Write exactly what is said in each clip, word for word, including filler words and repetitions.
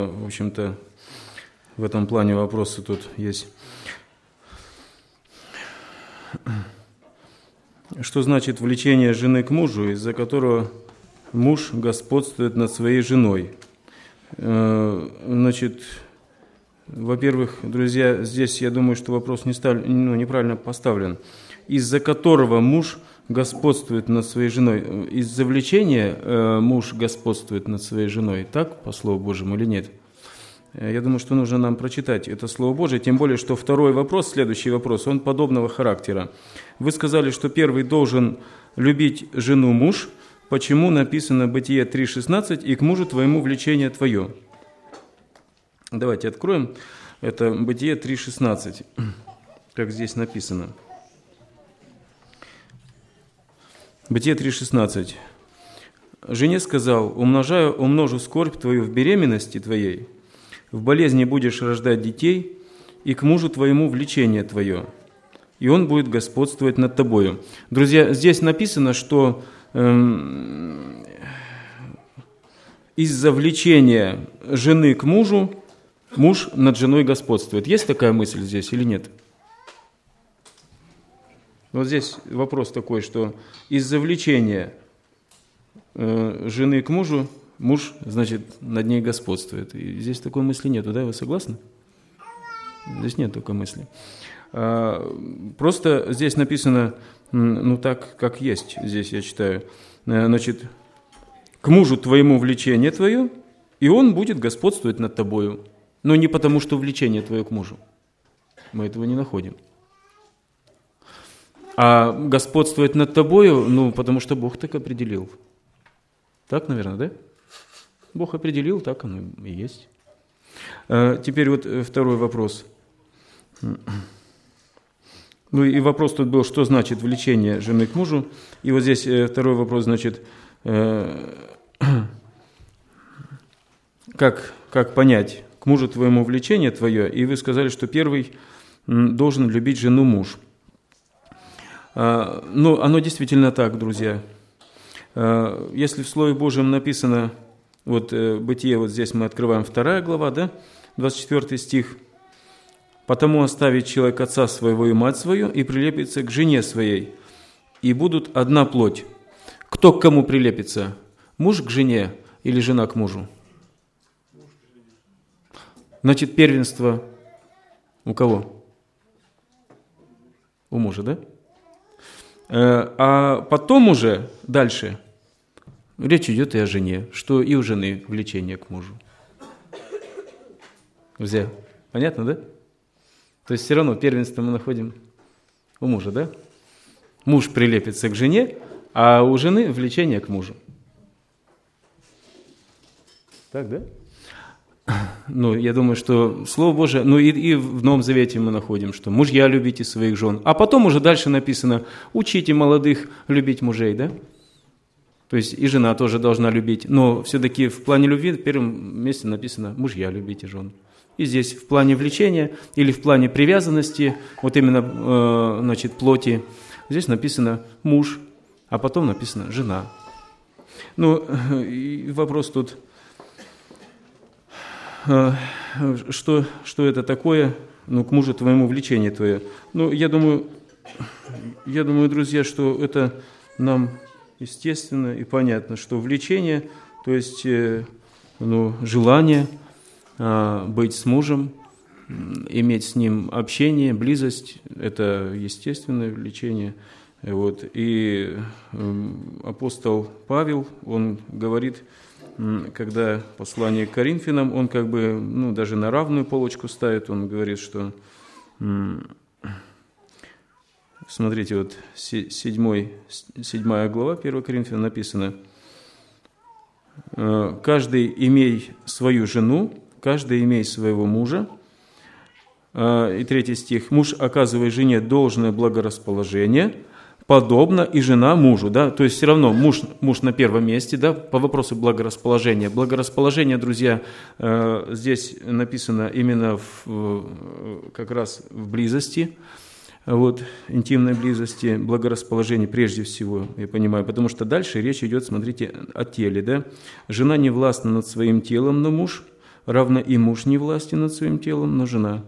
В общем-то, в этом плане вопросы тут есть. Что значит влечение жены к мужу, из-за которого муж господствует над своей женой? Значит, во-первых, друзья, здесь я думаю, что вопрос не став... ну, неправильно поставлен. Из-за которого муж господствует над своей женой. Из-за влечения э, муж господствует над своей женой. Так, по Слову Божьему, или нет? Я думаю, что нужно нам прочитать это Слово Божие, тем более, что второй вопрос, следующий вопрос, он подобного характера. Вы сказали, что первый должен любить жену муж. Почему написано Бытие три шестнадцать «И к мужу твоему влечение твое»? Давайте откроем. Это Бытие три шестнадцать, как здесь написано. Бытие три шестнадцать. «Жене сказал, умножаю, умножу скорбь твою в беременности твоей, в болезни будешь рождать детей, и к мужу твоему влечение твое, и он будет господствовать над тобою». Друзья, здесь написано, что эм, из-за влечения жены к мужу муж над женой господствует. Есть такая мысль здесь или нет? Вот здесь вопрос такой, что из-за влечения э, жены к мужу муж, значит, над ней господствует. И здесь такой мысли нету, да? Вы согласны? Здесь нет такой мысли. А, просто здесь написано, ну так, как есть, здесь я читаю, значит, к мужу твоему влечение твое, и он будет господствовать над тобою. Но не потому, что влечение твое к мужу. Мы этого не находим. А господствовать над тобою, ну, потому что Бог так определил. Так, наверное, да? Бог определил, так оно и есть. А теперь вот второй вопрос. Ну и вопрос тут был, что значит влечение жены к мужу. И вот здесь второй вопрос, значит, как, как понять к мужу твоему влечение твое? И вы сказали, что первый должен любить жену муж. Ну, оно действительно так, друзья. Если в Слове Божьем написано, вот Бытие, вот здесь мы открываем вторая глава, да, двадцать четвёртый стих. «Потому оставит человек отца своего и мать свою, и прилепится к жене своей, и будут одна плоть». Кто к кому прилепится? Муж к жене или жена к мужу? Значит, первенство у кого? У мужа, да? А потом уже дальше речь идет и о жене, что и у жены влечение к мужу. Друзья, понятно, да? То есть все равно первенство мы находим у мужа, да? Муж прилепится к жене, а у жены влечение к мужу. Так, да? Ну, я думаю, что Слово Божие, ну и, и в Новом Завете мы находим, что мужья любите своих жен, а потом уже дальше написано, учите молодых любить мужей, да? То есть и жена тоже должна любить, но все-таки в плане любви в первом месте написано мужья любите жен. И здесь в плане влечения или в плане привязанности, вот именно, э, значит, плоти, здесь написано муж, а потом написано жена. Ну, и вопрос тут, Что, что это такое, ну, к мужу твоему влечение твое? Ну, я думаю, я думаю, друзья, что это нам естественно и понятно, что влечение, то есть, ну, желание а, быть с мужем, иметь с ним общение, близость, это естественное влечение. Вот. И апостол Павел, он говорит, когда послание к Коринфянам, он как бы, ну, даже на равную полочку ставит, он говорит, что, смотрите, вот седьмой, седьмая глава первого Коринфянам написано, «Каждый имей свою жену, каждый имей своего мужа». И третий стих, «Муж оказывает жене должное благорасположение, подобно и жена мужу», да, то есть все равно муж, муж на первом месте, да, по вопросу благорасположения. Благорасположение, друзья, здесь написано именно в, как раз в близости, вот, интимной близости, благорасположение прежде всего, я понимаю, потому что дальше речь идет, смотрите, о теле, да. «Жена не властна над своим телом, но муж равно и муж не властен над своим телом, но жена.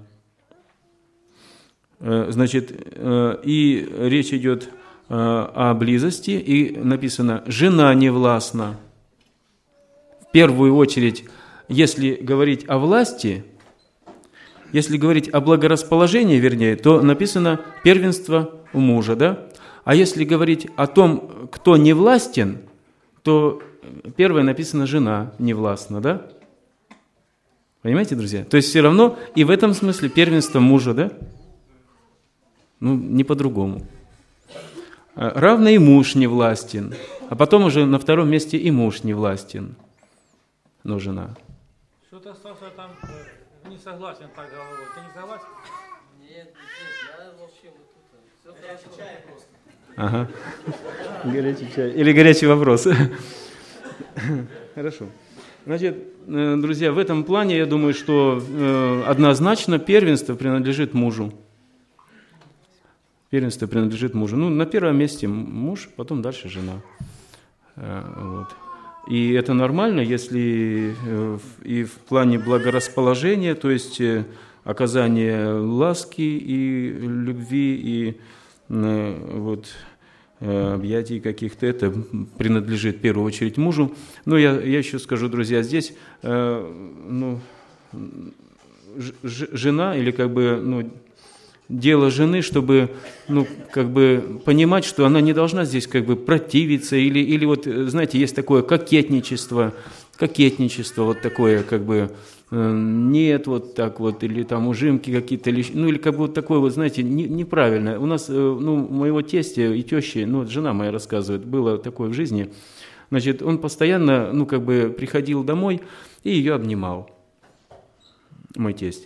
Значит, и речь идет о близости, и написано «жена не властна». В первую очередь, если говорить о власти, если говорить о благорасположении, вернее, то написано «первенство у мужа», да? А если говорить о том, кто не властен, то первое написано «жена не властна», да? Понимаете, друзья? То есть все равно и в этом смысле первенство мужа, да? Ну, не по-другому. Равно и муж не властен, а потом уже на втором месте и муж не властен, но жена. Что-то Саша там не согласен так головой. Ты не согласен? Нет, я вообще вот тут. Горячий чай просто. Ага. Горячий чай. Или горячий вопрос. Хорошо. Значит, друзья, в этом плане я думаю, что однозначно первенство принадлежит мужу. Первенство принадлежит мужу. Ну, на первом месте муж, потом дальше жена. Вот. И это нормально, если и в плане благорасположения, то есть оказания ласки и любви, и вот, объятий каких-то, это принадлежит в первую очередь мужу. Но я, я еще скажу, друзья, здесь ну, ж, жена или как бы... Ну, дело жены, чтобы, ну, как бы понимать, что она не должна здесь как бы противиться, или, или вот, знаете, есть такое кокетничество, кокетничество вот такое, как бы, нет, вот так вот, или там ужимки какие-то, ну, или как бы вот такое вот, знаете, не, неправильно. У нас, ну, моего тестя и тещи, ну, жена моя рассказывает, было такое в жизни, значит, он постоянно, ну, как бы приходил домой и ее обнимал, мой тесть.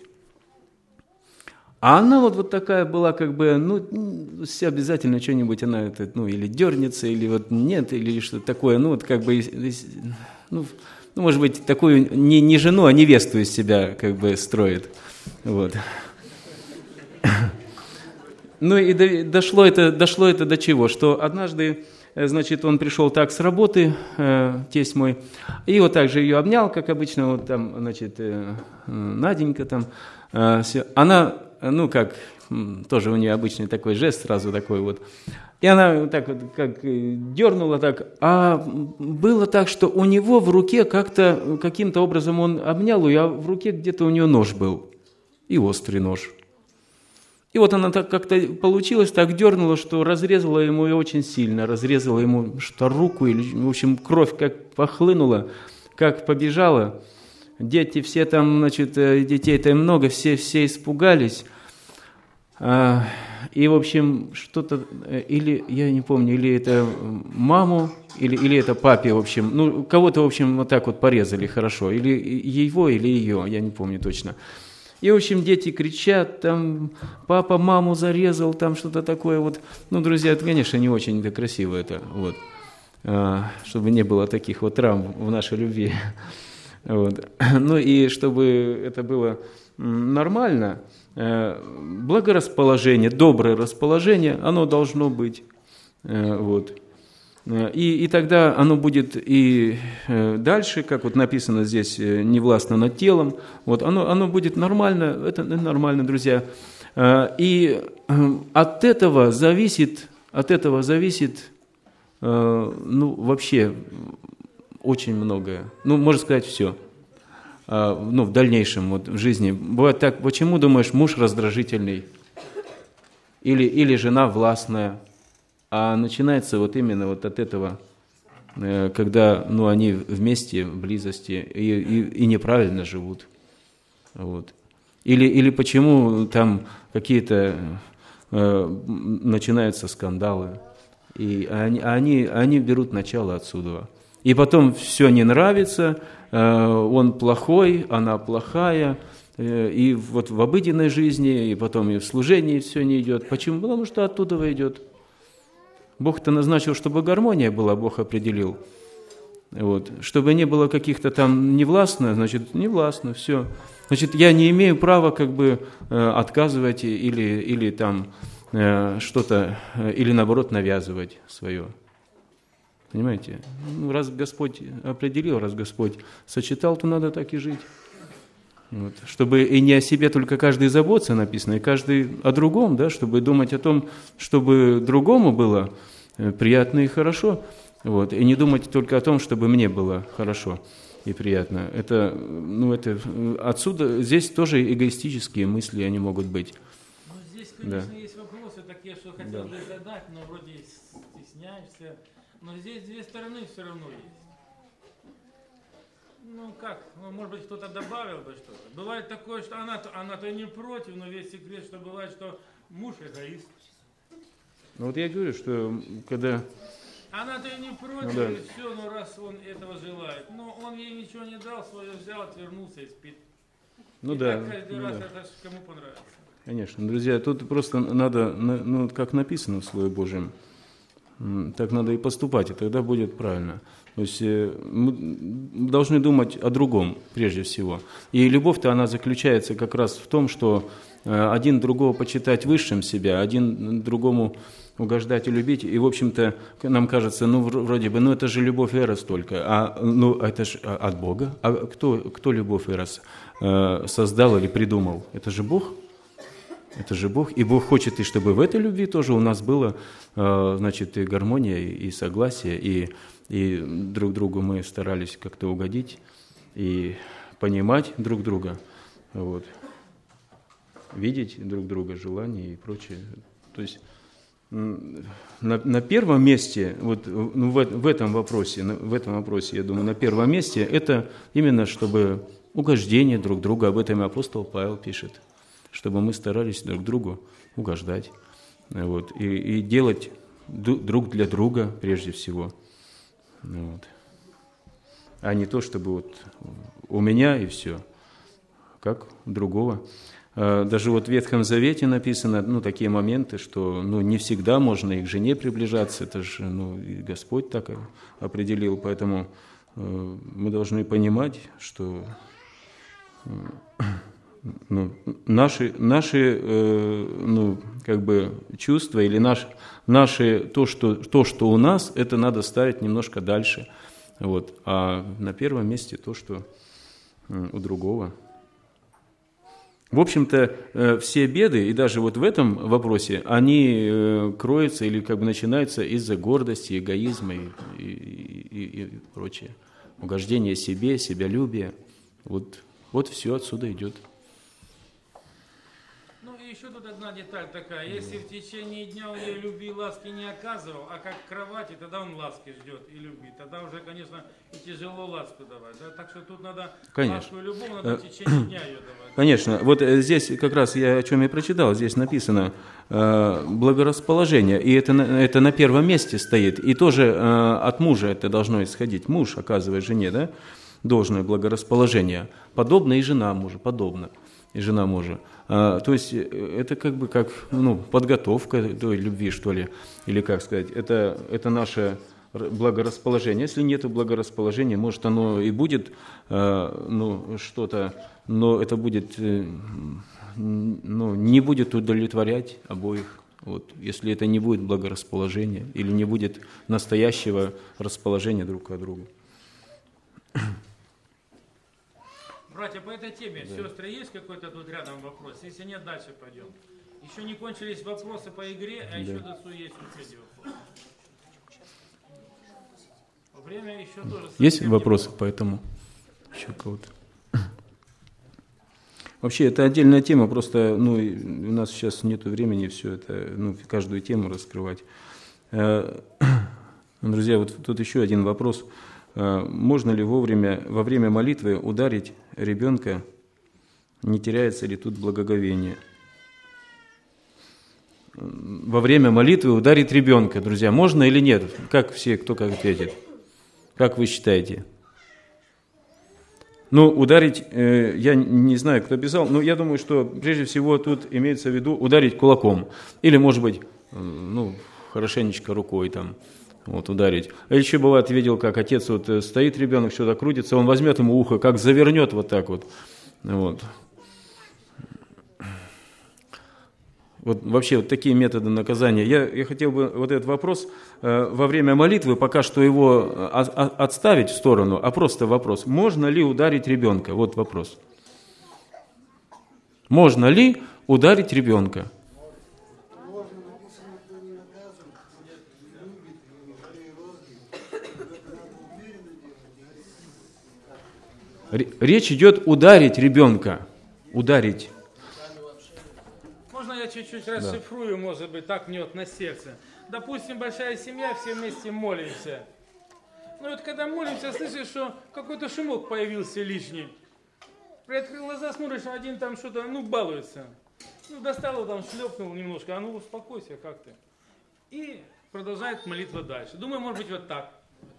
А она вот, вот такая была, как бы, ну, все обязательно что-нибудь, она, это, ну, или дернется, или вот нет, или что-то такое, ну, вот как бы, ну, ну может быть, такую не, не жену, а невесту из себя, как бы, строит, вот. Ну, и дошло это, дошло это до чего, что однажды, значит, он пришел так с работы, э, тесть мой, и вот так же ее обнял, как обычно, вот там, значит, э, Наденька там, э, все, она... Ну, как, тоже у нее обычный такой жест, сразу такой вот. И она так вот, как дернула так. А было так, что у него в руке как-то, каким-то образом он обнял ее, а в руке где-то у нее нож был. И острый нож. И вот она так как-то получилось, так дернула, что разрезала ему и очень сильно. Разрезала ему что руку, или, в общем, кровь как похлынула, как побежала. Дети все там, значит, детей-то много, все, все испугались. И, в общем, что-то, или, я не помню, или это маму, или, или это папе, в общем, ну, кого-то, в общем, вот так вот порезали хорошо, или его, или ее, я не помню точно. И, в общем, дети кричат, там, папа маму зарезал, там что-то такое вот. Ну, друзья, это, конечно, не очень это красиво, это, вот, чтобы не было таких вот травм в нашей любви. Вот. Ну и чтобы это было нормально, благорасположение, доброе расположение, оно должно быть. Вот. И, и тогда оно будет и дальше, как вот написано здесь, не властно над телом, вот, оно, оно будет нормально, это нормально, друзья. И от этого зависит, от этого зависит, ну, вообще... Очень многое. Ну, можно сказать, все. А, ну, в дальнейшем, вот, в жизни. Бывает так, почему, думаешь, муж раздражительный? Или, или жена властная? А начинается вот именно вот от этого, когда, ну, они вместе, в близости, и, и, и неправильно живут. Вот. Или, или почему там какие-то э, начинаются скандалы, и они, они, они берут начало отсюда. И потом все не нравится, он плохой, она плохая, и вот в обыденной жизни, и потом и в служении все не идет. Почему? Потому что оттуда идет. Бог-то назначил, чтобы гармония была, Бог определил. Вот. Чтобы не было каких-то там невластно, значит, невластно, все. Значит, я не имею права как бы отказывать или, или там что-то, или наоборот навязывать свое. Понимаете? Ну, раз Господь определил, раз Господь сочетал, то надо так и жить. Вот. Чтобы и не о себе только каждый заботится, написано, и каждый о другом, да, чтобы думать о том, чтобы другому было приятно и хорошо, вот, и не думать только о том, чтобы мне было хорошо и приятно. Это, ну, это, отсюда, здесь тоже эгоистические мысли, они могут быть. Ну, здесь, конечно, да. есть вопросы такие, что хотел бы да. задать, но вроде стесняешься, но здесь две стороны все равно есть. Ну как, ну, может быть, кто-то добавил бы что-то. Бывает такое, что она-то, она-то не против, но весь секрет, что бывает, что муж эгоист. Ну вот я говорю, что когда... Она-то и не против, ну, да. и все, ну раз он этого желает. Но он ей ничего не дал, свое взял, отвернулся и спит. Ну и да. Так каждый ну, раз да. это кому понравится. Конечно, друзья, тут просто надо, ну, как написано в Слове Божьем, так надо и поступать, и тогда будет правильно. То есть мы должны думать о другом прежде всего. И любовь-то она заключается как раз в том, что один другого почитать высшим себя, один другому угождать и любить. И, в общем-то, нам кажется, ну, вроде бы, ну, это же любовь Эрос только. А, ну, это же от Бога. А кто, кто любовь Эрос создал или придумал? Это же Бог. Это же Бог. И Бог хочет, и чтобы в этой любви тоже у нас было, значит, и гармония, и согласие, и, и друг другу мы старались как-то угодить, и понимать друг друга, вот, видеть друг друга, желания и прочее. То есть на, на первом месте, вот ну, в, в этом вопросе, в этом вопросе, я думаю, на первом месте это именно, чтобы угождение друг друга, об этом и апостол Павел пишет, чтобы мы старались друг другу угождать, вот, и, и делать друг для друга прежде всего, вот, а не то, чтобы вот у меня и все, как у другого. Даже вот в Ветхом Завете написано, ну, такие моменты, что, ну, не всегда можно и к жене приближаться, это же, ну, и Господь так определил, поэтому э, мы должны понимать, что э, ну, наши, наши э, ну, как бы чувства или наш, наши, то, что, то, что у нас, это надо ставить немножко дальше, вот, а на первом месте то, что э, у другого. В общем-то, все беды, и даже вот в этом вопросе, они кроются или как бы начинаются из-за гордости, эгоизма и, и, и, и прочее. Угождение себе, себялюбие. Вот, вот все отсюда идет. Ну и еще тут одна деталь такая. Если в течение дня он ей любви и ласки не оказывал, а как к кровати, тогда он ласки ждет и любви. Тогда уже, конечно, и тяжело ласку давать. Да? Так что тут надо конечно. ласку и любовь, надо в течение дня ее давать. Конечно. Вот здесь как раз я о чем я прочитал. Здесь написано э, благорасположение. И это, это на первом месте стоит. И тоже э, от мужа это должно исходить. Муж оказывает жене, да, должное благорасположение. Подобно и жена мужа, подобно. И жена мужа. А, то есть это как бы как ну, подготовка той любви, что ли, или как сказать, это, это наше благорасположение. Если нет благорасположения, может оно и будет а, ну, что-то, но это будет, ну, не будет удовлетворять обоих. Вот, если это не будет благорасположения или не будет настоящего расположения друг к другу. Братья, по этой теме, да. Сестры, есть какой-то тут рядом вопрос? Если нет, дальше пойдем. Еще не кончились вопросы по игре, а да. еще до су есть вот эти вопросы. Время еще тоже... Есть вопросы по этому? Еще кого-то? Вообще, это отдельная тема, просто ну, у нас сейчас нет времени все это, ну, каждую тему раскрывать. Друзья, вот тут еще один вопрос. Можно ли вовремя, во время молитвы ударить ребенка, не теряется ли тут благоговение? Во время молитвы ударить ребенка, друзья, можно или нет? Как все, кто как ответит? Как вы считаете? Ну, ударить, э, я не знаю, кто писал, но я думаю, что прежде всего тут имеется в виду ударить кулаком. Или, может быть, э, ну, хорошенечко рукой там. Вот, ударить. А еще бывает, видел, как отец вот стоит, ребенок что-то крутится, он возьмет ему ухо, как завернет вот так вот. Вот. Вот вообще вот такие методы наказания. Я, я хотел бы вот этот вопрос э, во время молитвы, пока что его от, отставить в сторону, а просто вопрос, можно ли ударить ребенка? Вот вопрос. Можно ли ударить ребенка? Речь идет ударить ребенка. Ударить. Можно я чуть-чуть расшифрую, да. Может быть, так мне вот на сердце. Допустим, большая семья, все вместе молимся. Ну вот когда молимся, слышишь, что какой-то шумок появился лишний. Приоткрыл глаза, смотришь, один там что-то, ну, балуется. Ну, достал его там, шлепнул немножко, а ну, успокойся, как ты. И продолжает молитва дальше. Думаю, может быть, вот так.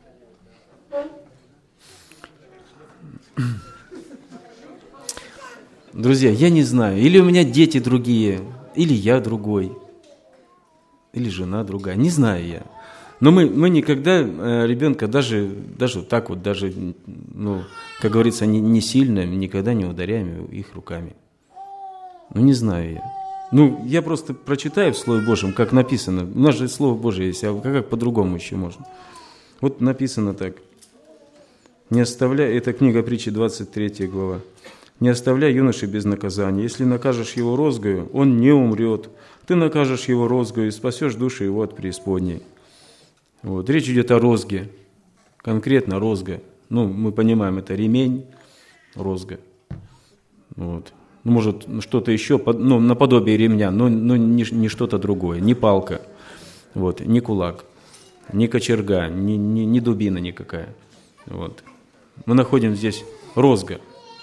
Друзья, я не знаю, или у меня дети другие, или я другой, или жена другая, не знаю я. Но мы, мы никогда э, ребенка даже, даже вот так вот, даже, ну, как говорится, не, не сильно, никогда не ударяем их руками. Ну, не знаю я. Ну, я просто прочитаю в Слове Божьем, как написано. У нас же Слово Божие есть, а как, как по-другому еще можно? Вот написано так. Не оставляй, это книга притчи, двадцать третья глава. Не оставляй юноши без наказания. Если накажешь его розгою, он не умрет. Ты накажешь его розгою и спасешь душу его от преисподней. Вот. Речь идет о розге. Конкретно розга. Ну, мы понимаем, это ремень, розга. Вот. Ну, может, что-то еще, ну, наподобие ремня, но, но не, не что-то другое. Не палка, вот, не кулак, не кочерга, не, не, не дубина никакая. Вот. Мы находим здесь розга.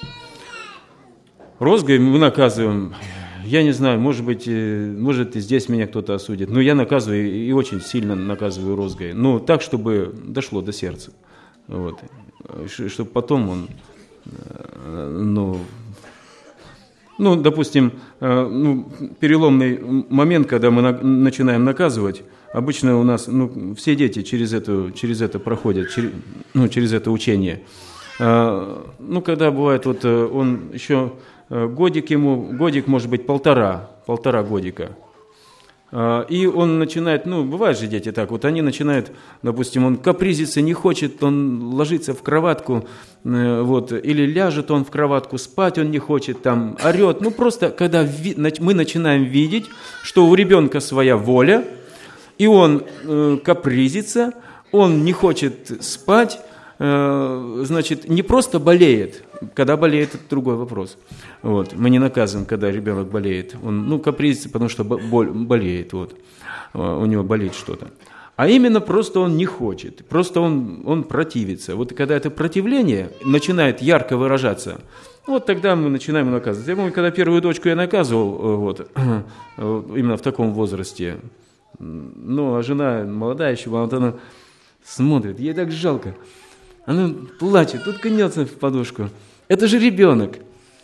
Розгой мы наказываем, я не знаю, может быть, может и здесь меня кто-то осудит, но я наказываю и очень сильно наказываю розгой. Ну, так, чтобы дошло до сердца. Вот. Чтобы потом он, ну, ну допустим, ну, переломный момент, когда мы на, начинаем наказывать, обычно у нас, ну, все дети через, эту, через это проходят, через, ну, через это учение. Ну, когда бывает, вот он еще... Годик ему, годик может быть полтора, полтора годика. И он начинает, ну, бывают же дети так, вот они начинают, допустим, он капризится, не хочет, он ложится в кроватку, вот, или ляжет он в кроватку, спать он не хочет, там, орет. Ну, просто, когда мы начинаем видеть, что у ребенка своя воля, и он капризится, он не хочет спать, значит, не просто болеет. Когда болеет, это другой вопрос. Вот. Мы не наказываем, когда ребенок болеет. Он, ну, капризится, потому что боль, болеет. Вот. У него болит что-то. А именно просто он не хочет. Просто он, он противится. Вот когда это противление начинает ярко выражаться, вот тогда мы начинаем наказывать. Я помню, когда первую дочку я наказывал, вот, именно в таком возрасте, ну, а жена молодая еще была, вот она смотрит, ей так жалко. Она плачет, тут уткнется в подушку. Это же ребенок.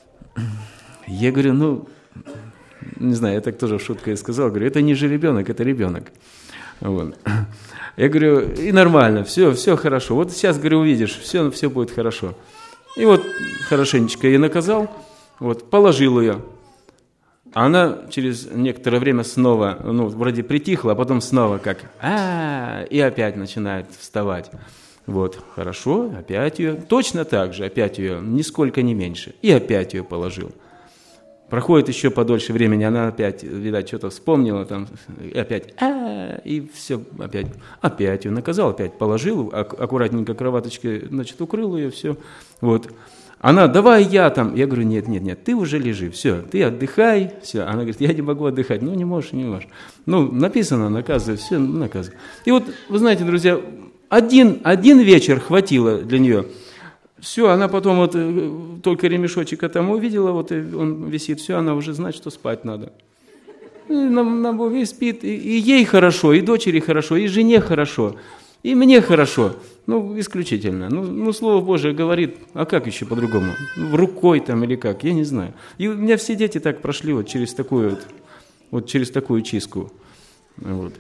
Я говорю, ну, не знаю, я так тоже шуткой сказал, говорю, это не же ребенок, это ребенок. Вот. Я говорю, и нормально, все, все хорошо. Вот сейчас, говорю, увидишь, все, все будет хорошо. И вот хорошенечко я наказал, вот, положил ее. А она через некоторое время снова, ну, вроде притихла, а потом снова как, а, и опять начинает вставать. Вот, хорошо, опять ее, точно так же, опять ее, нисколько не меньше, и опять ее положил. Проходит еще подольше времени, она опять, видать, что-то вспомнила, там, и опять, а, и все, опять, опять ее наказал, опять положил, ак- аккуратненько кроваточкой, значит, укрыл ее, все, вот. Она, давай я там, я говорю, нет, нет, нет, ты уже лежи, все, ты отдыхай, все. Она говорит, я не могу отдыхать, ну, не можешь, не можешь. Ну, написано, наказывай, все, наказывай. И вот, вы знаете, друзья, Один, один вечер хватило для нее. Все, она потом вот только ремешочек там увидела, вот он висит, все, она уже знает, что спать надо. И, на, на, и спит, и, и ей хорошо, и дочери хорошо, и жене хорошо, и мне хорошо. Ну, исключительно. Ну, ну Слово Божие говорит, а как еще по-другому? Рукой там или как, я не знаю. И у меня все дети так прошли вот через такую вот, вот через такую чистку. Вот.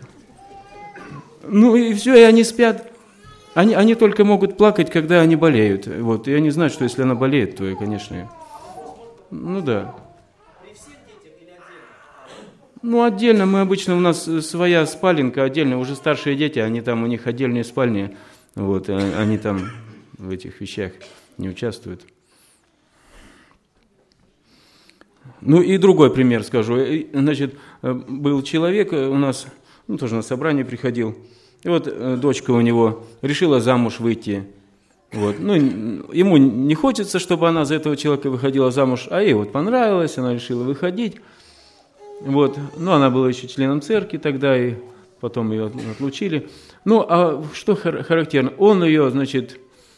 Ну и все, и они спят. Они, они только могут плакать, когда они болеют. Вот. И они знают, что если она болеет, то, конечно, ну да. При всех детях или отдельно? Ну, отдельно. Мы обычно, у нас своя спаленка отдельно. Уже старшие дети, они там, у них отдельные спальни. Вот. Они там в этих вещах не участвуют. Ну и другой пример скажу. Значит, был человек у нас, ну, тоже на собрание приходил, и вот дочка у него решила замуж выйти. Вот. Ну, ему не хочется, чтобы она за этого человека выходила замуж, а ей вот понравилось, она решила выходить. Вот. Ну, она была еще членом церкви тогда, и потом ее отлучили. Ну, а что характерно? Он ее, значит,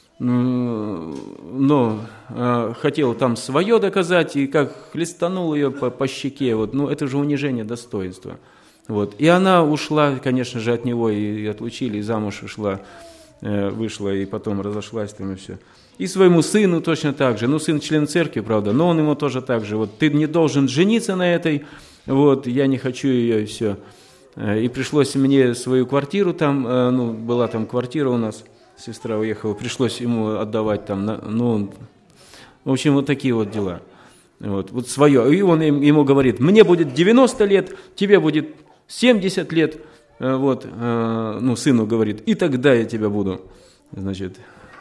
ну, хотел там свое доказать, и как хлестанул ее по, по щеке. Вот. Ну, это же унижение достоинства. Вот. И она ушла, конечно же, от него, и, и отлучили, и замуж ушла. Вышла и потом разошлась там и все. И своему сыну точно так же. Ну, сын член церкви, правда, но он ему тоже так же. Вот ты не должен жениться на этой, вот, я не хочу ее, и все. И пришлось мне свою квартиру там, ну, была там квартира у нас, сестра уехала, пришлось ему отдавать там, ну, в общем, вот такие вот дела. Вот, вот свое. И он ему говорит, мне будет девяносто лет, тебе будет семьдесят лет. Вот, ну, сыну говорит, и тогда я тебя буду, значит,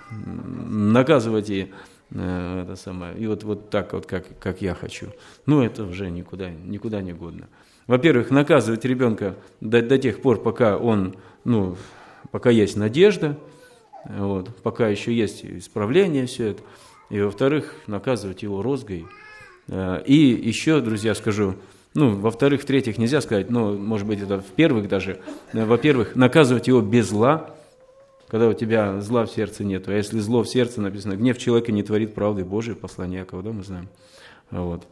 наказывать и это самое, и вот, вот так вот, как, как я хочу. Ну, это уже никуда, никуда не годно. Во-первых, наказывать ребенка до, до тех пор, пока он, ну, пока есть надежда, вот, пока еще есть исправление, все это. И, во-вторых, наказывать его розгой. И еще, друзья, скажу, ну, во-вторых, в-третьих, нельзя сказать, но, может быть, это в-первых даже. Во-первых, наказывать его без зла, когда у тебя зла в сердце нет. А если зло в сердце написано, гнев человека не творит правды Божией, послание Якова, да, мы знаем. Вот.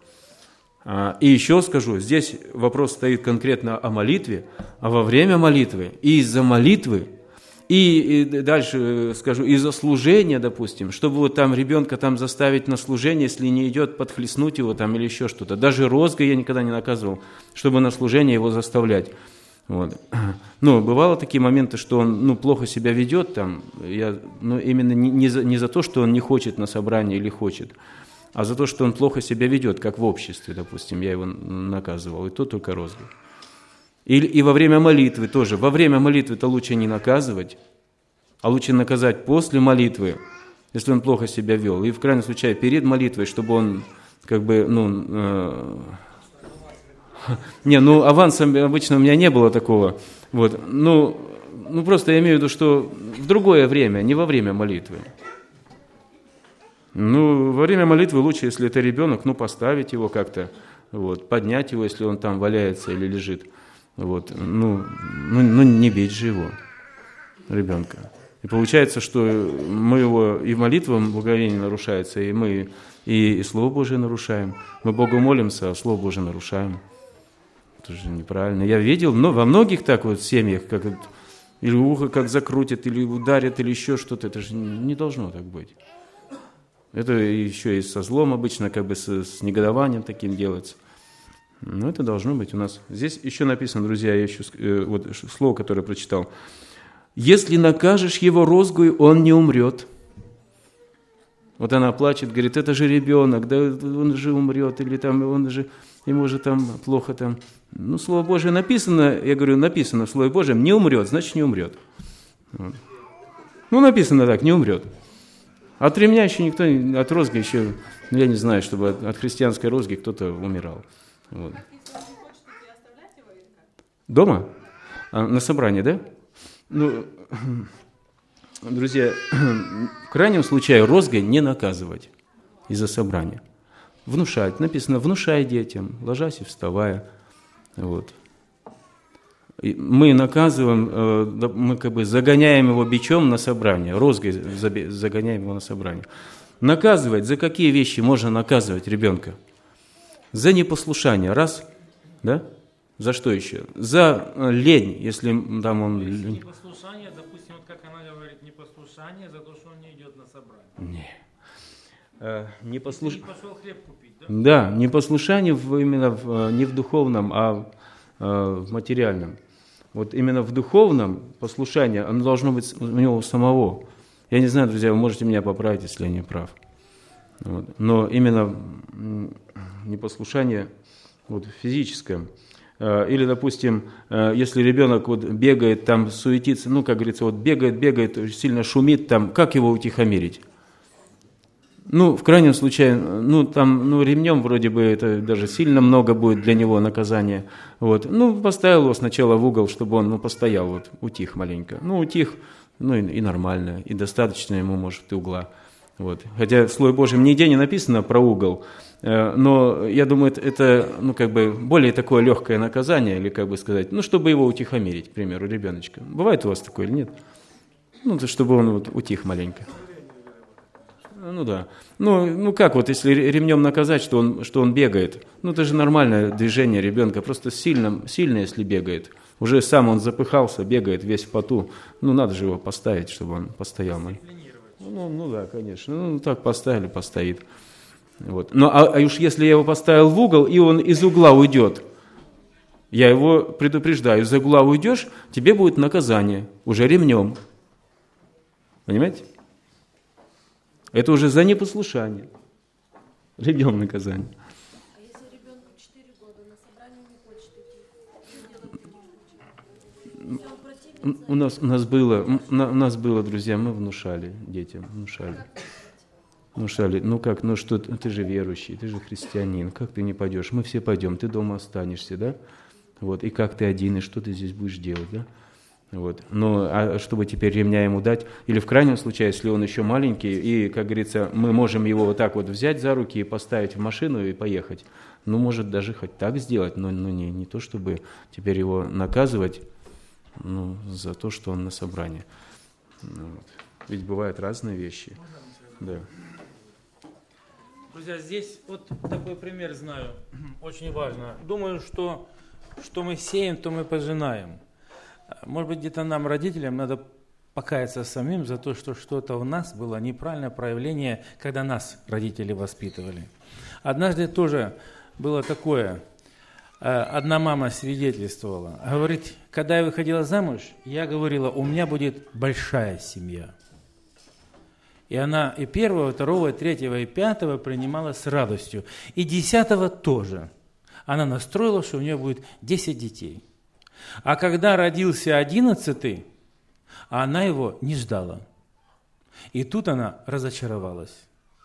И еще скажу, здесь вопрос стоит конкретно о молитве, а во время молитвы и из-за молитвы, и, и дальше скажу, из-за служения, допустим, чтобы вот там ребенка там заставить на служение, если не идет, подхлестнуть его там или еще что-то. Даже розгой я никогда не наказывал, чтобы на служение его заставлять. Вот. Ну, бывало такие моменты, что он, ну, плохо себя ведет там, я, ну, именно не, не, за, не за то, что он не хочет на собрание или хочет, а за то, что он плохо себя ведет, как в обществе, допустим, я его наказывал, и то только розгой. И, и во время молитвы тоже. Во время молитвы-то лучше не наказывать, а лучше наказать после молитвы, если он плохо себя вел. И в крайнем случае перед молитвой, чтобы он как бы, ну... Э, не, ну аванса обычно у меня не было такого. Вот. Ну, ну просто я имею в виду, что в другое время, не во время молитвы. Ну, во время молитвы лучше, если это ребенок, ну поставить его как-то, вот, поднять его, если он там валяется или лежит. Вот, ну, ну, ну, не бить же его, ребенка. И получается, что мы его и молитва благоволение нарушается, и мы и, и Слово Божие нарушаем. Мы Богу молимся, а Слово Божие нарушаем. Это же неправильно. Я видел но во многих так вот семьях, как или ухо как закрутят, или ударят, или еще что-то. Это же не должно так быть. Это еще и со злом обычно, как бы с, с негодованием таким делается. Но это должно быть у нас. Здесь еще написано, друзья, я еще, вот слово, которое прочитал. «Если накажешь его розгою, он не умрет». Вот она плачет, говорит, это же ребенок, да он же умрет, или там он же, ему же там плохо там. Ну, Слово Божие написано, я говорю, написано в Слове Божьем, не умрет, значит не умрет. Вот. Ну, написано так, не умрет. От ремня еще никто, от розги еще, ну, я не знаю, чтобы от, от христианской розги кто-то умирал. Вот. Дома? А, на собрании, да? Ну, друзья, в крайнем случае розгой не наказывать из-за собрания. Внушать. Написано, внушай детям, ложась и вставая. Вот. И мы наказываем, мы как бы загоняем его бичом на собрание, розгой загоняем его на собрание. Наказывать, за какие вещи можно наказывать ребенка? За непослушание, раз, да? За что еще? За лень, если там он... Непослушание, допустим, вот как она говорит, непослушание за то, что он не идет на собрание. Не. Непослуш... Не пошел хлеб купить, да? Да, непослушание в, именно в, не в духовном, а в материальном. Вот именно в духовном послушании оно должно быть у него самого. Я не знаю, друзья, вы можете меня поправить, если я не прав. Вот. Но именно непослушание вот, физическое. Или, допустим, если ребенок вот бегает, там суетится, ну, как говорится, вот бегает, бегает, сильно шумит, там, как его утихомирить? Ну, в крайнем случае, ну, там, ну, ремнем вроде бы это даже сильно много будет для него наказания. Вот. Ну, поставил его сначала в угол, чтобы он, ну, постоял, вот, утих маленько. Ну, утих, ну, и, и нормально, и достаточно ему, может, и угла. Вот. Хотя в Слове Божьем нигде не написано про угол, но я думаю, это, ну, как бы, более такое легкое наказание, или, как бы сказать, ну, чтобы его утихомирить, к примеру, ребеночка. Бывает у вас такое или нет? Ну, чтобы он вот утих маленько. Ну да. Ну, ну как вот, если ремнем наказать, что он, что он бегает? Ну это же нормальное движение ребенка, просто сильно, сильно, если бегает. Уже сам он запыхался, бегает весь в поту. Ну надо же его поставить, чтобы он постоял. Ну, ну да, конечно. Ну так поставили, постоит. Вот. Ну а, а уж если я его поставил в угол, и он из угла уйдет, я его предупреждаю, из угла уйдешь, тебе будет наказание, уже ремнем. Понимаете? Это уже за непослушание. Ремнем наказание. А если ребенку четыре года, на собрании не хочет идти? У нас, у нас было, у нас было, друзья, мы внушали детям, внушали. Внушали, ну как, ну что, ты же верующий, ты же христианин, как ты не пойдешь? Мы все пойдем, ты дома останешься, да? Вот, и как ты один, и что ты здесь будешь делать, да? Вот. Ну, а чтобы теперь ремня ему дать, или в крайнем случае, если он еще маленький, и, как говорится, мы можем его вот так вот взять за руки и поставить в машину и поехать. Ну, может, даже хоть так сделать, но, но не, не то, чтобы теперь его наказывать, ну, за то, что он на собрании. Ну, вот. Ведь бывают разные вещи. Да. Друзья, здесь вот такой пример знаю, очень важно. Думаю, что, что мы сеем, то мы пожинаем. Может быть, где-то нам, родителям, надо покаяться самим за то, что что-то у нас было неправильное проявление, когда нас родители воспитывали. Однажды тоже было такое. Одна мама свидетельствовала. Говорит, когда я выходила замуж, я говорила, у меня будет большая семья. И она и первого, и второго, и третьего, и пятого принимала с радостью. И десятого тоже. Она настроила, что у нее будет десять детей. А когда родился одиннадцатый, она его не ждала. И тут она разочаровалась.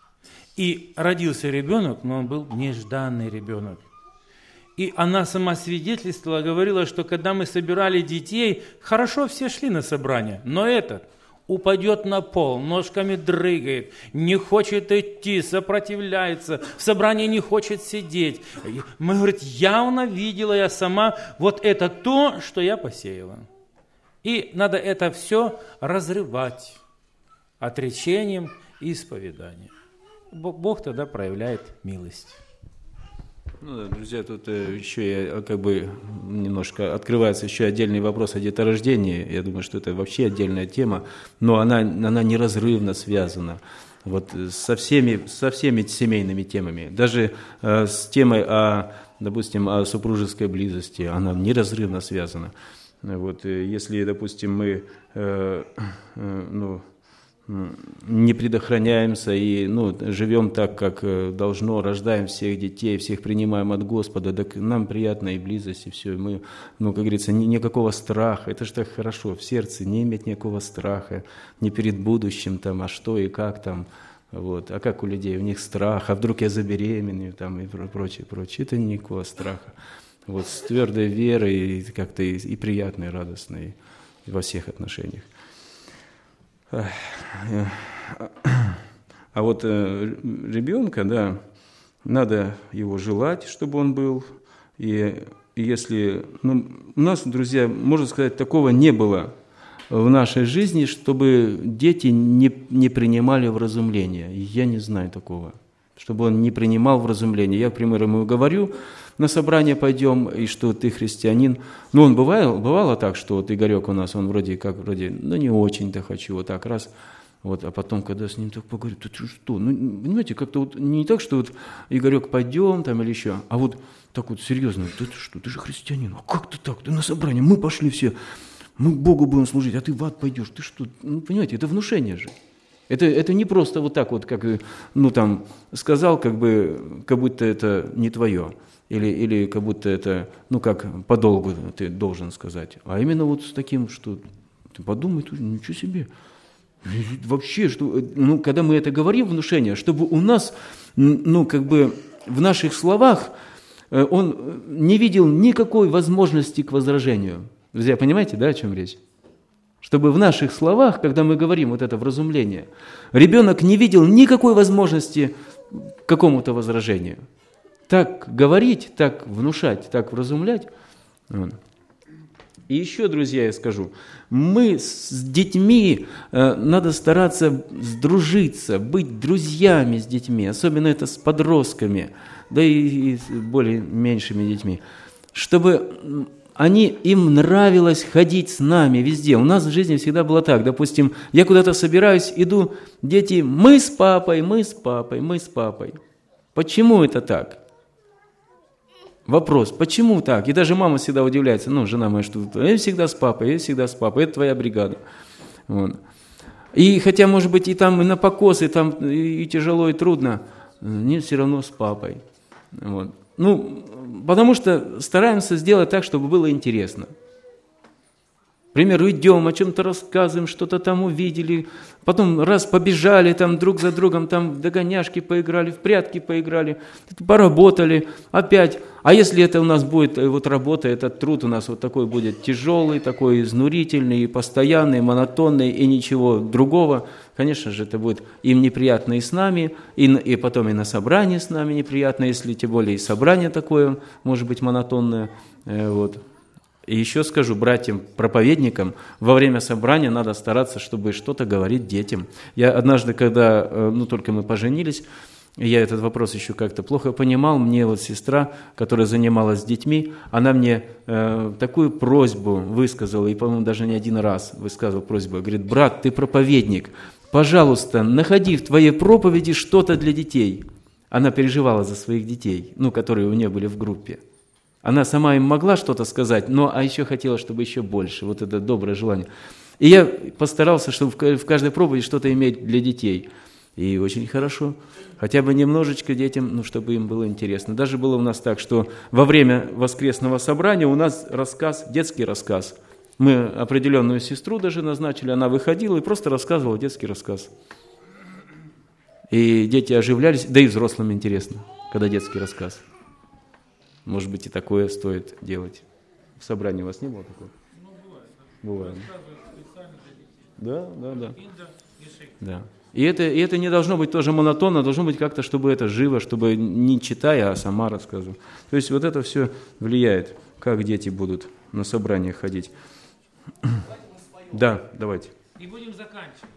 И родился ребенок, но он был нежданный ребенок. И она сама свидетельствовала, говорила, что когда мы собирали детей, хорошо все шли на собрание, но этот упадет на пол, ножками дрыгает, не хочет идти, сопротивляется, в собрании не хочет сидеть. Мы, говорит, явно видела я сама, вот это то, что я посеяла. И надо это все разрывать отречением и исповеданием. Бог тогда проявляет милость. Ну да, друзья, тут еще я, как бы немножко открывается еще отдельный вопрос о деторождении. Я думаю, что это вообще отдельная тема, но она, она неразрывно связана вот со всеми, со всеми семейными темами. Даже э, с темой о, допустим, о супружеской близости, она неразрывно связана. Вот, если, допустим, мы э, э, ну, не предохраняемся и ну, живем так, как должно, рождаем всех детей, всех принимаем от Господа, так нам приятно и близость, и все. И мы, ну, как говорится, ни, никакого страха. Это же так хорошо, в сердце не иметь никакого страха, не перед будущим, там, а что и как там. Вот. А как у людей? У них страх, а вдруг я забеременею, там, и прочее, прочее. Это никакого страха. Вот, с твердой верой и как-то и, и приятно, и радостно, и во всех отношениях. А вот ребенка, да, надо его желать, чтобы он был. И если, ну, у нас, друзья, можно сказать, такого не было в нашей жизни, чтобы дети не, не принимали вразумления. Я не знаю такого, чтобы он не принимал вразумления. Я, к примеру, ему говорю, на собрание пойдем, и что ты христианин. Ну, он бывало, бывало так, что вот Игорек у нас, он вроде как, вроде, ну, не очень-то хочу, вот так раз, вот, а потом, когда с ним так поговорю, ты что? Ну, понимаете, как-то вот не так, что вот, Игорек, пойдем там или еще, а вот так вот серьезно, ты что, ты же христианин, а как ты так, ты на собрание, мы пошли все, мы Богу будем служить, а ты в ад пойдешь, ты что? Ну, понимаете, это внушение же. Это, это не просто вот так вот, как, ну, там, сказал, как бы, как будто это не твое. Или, или как будто это, ну как, по долгу ты должен сказать. А именно вот с таким, что ты подумай, ничего себе. Вообще, что, ну, когда мы это говорим, внушение, чтобы у нас, ну, как бы в наших словах он не видел никакой возможности к возражению. Друзья, понимаете, да, о чем речь? Чтобы в наших словах, когда мы говорим вот это вразумление, ребенок не видел никакой возможности к какому-то возражению. Так говорить, так внушать, так вразумлять. И еще, друзья, я скажу, мы с детьми э, надо стараться сдружиться, быть друзьями с детьми, особенно это с подростками, да и, и с более меньшими детьми, чтобы они, им нравилось ходить с нами везде. У нас в жизни всегда было так, допустим, я куда-то собираюсь, иду, дети, мы с папой, мы с папой, мы с папой. Почему это так? Вопрос, почему так? И даже мама всегда удивляется, ну, жена моя, что я всегда с папой, я всегда с папой, это твоя бригада. Вот. И хотя, может быть, и там и на покос, и там и тяжело, и трудно, нет, все равно с папой. Вот. Ну, потому что стараемся сделать так, чтобы было интересно. К примеру, идем, о чем-то рассказываем, что-то там увидели, потом раз побежали там друг за другом, там в догоняшки поиграли, в прятки поиграли, поработали, опять. А если это у нас будет вот работа, этот труд у нас вот такой будет тяжелый, такой изнурительный, постоянный, монотонный и ничего другого, конечно же, это будет им неприятно и с нами, и, и потом и на собрании с нами неприятно, если тем более и собрание такое, может быть, монотонное, вот. И еще скажу братьям, проповедникам, во время собрания надо стараться, чтобы что-то говорить детям. Я однажды, когда, ну, только мы поженились, я этот вопрос еще как-то плохо понимал, мне вот сестра, которая занималась с детьми, она мне э, такую просьбу высказала, и, по-моему, даже не один раз высказывала просьбу, говорит, брат, ты проповедник, пожалуйста, находи в твоей проповеди что-то для детей. Она переживала за своих детей, ну, которые у нее были в группе. Она сама им могла что-то сказать, но а еще хотела, чтобы еще больше, вот это доброе желание. И я постарался, чтобы в каждой проповеди что-то иметь для детей. И очень хорошо, хотя бы немножечко детям, ну, чтобы им было интересно. Даже было у нас так, что во время воскресного собрания у нас рассказ, детский рассказ. Мы определенную сестру даже назначили, она выходила и просто рассказывала детский рассказ. И дети оживлялись, да и взрослым интересно, когда детский рассказ. Может быть, и такое стоит делать. В собрании у вас не было такого? Ну, бывает. Бывает. Да, да, да. Да. И И это, и это не должно быть тоже монотонно, должно быть как-то, чтобы это живо, чтобы не читая, а сама рассказывала. То есть вот это все влияет, как дети будут на собраниях ходить. Да, давайте. И будем заканчивать.